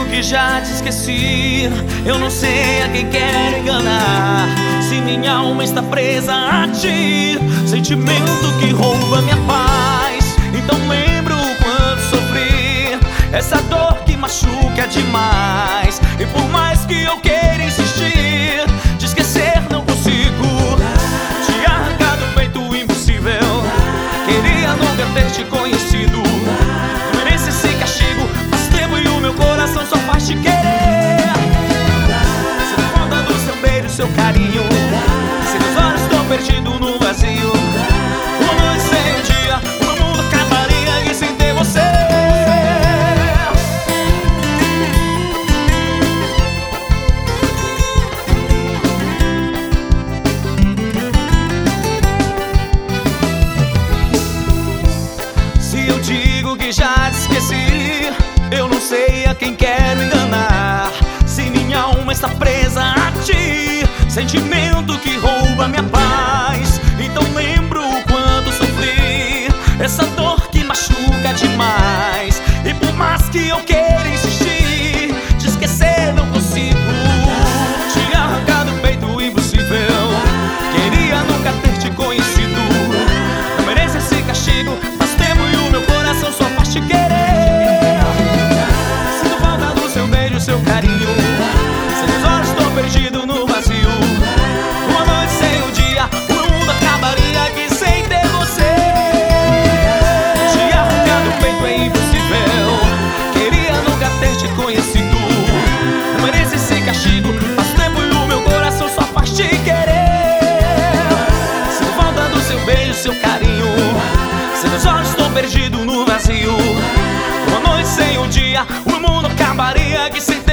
que já te esqueci. Eu não sei a quem quero enganar. Se minha alma está presa a ti, sentimento que rouba minha paz. Então lembro o quanto sofri, essa dor que machuca demais. E por mais que eu queira insistir, te esquecer não consigo. Te arrancar do peito impossível, queria nunca ter te conhecido. Não merece esse castigo, faz tempo e o meu coração só faz te querer. Sinto falta do seu beijo, seu carinho. Se meus olhos estão perdidos no vazio, uma noite sem um dia, o meu mundo acabaria e sem ter você. Se eu digo que já te esqueci, eu não sei a quem quero enganar. Se minha alma está presa a ti, sentimento que rouba minha paz. Então lembro o quanto sofri, essa dor que machuca demais. E por mais que eu queira insistir, te esquecer não consigo. Te arrancar do peito impossível, queria nunca ter te conhecido. Não merece esse castigo, faz tempo e o meu coração só faz te querer. Sinto falta do seu beijo, seu carinho. Se meus olhos estão perdidos no vazio, uma noite sem um dia, o mundo acabaria aqui sem ter você. Te arrancar do peito é impossível, queria nunca ter te conhecido. Não merece esse castigo, faz tempo e o meu coração só faz te querer. Sinto falta do seu beijo, seu carinho. Se meus olhos estão perdidos no vazio, uma noite sem um dia, o mundo acabaria aqui sem ter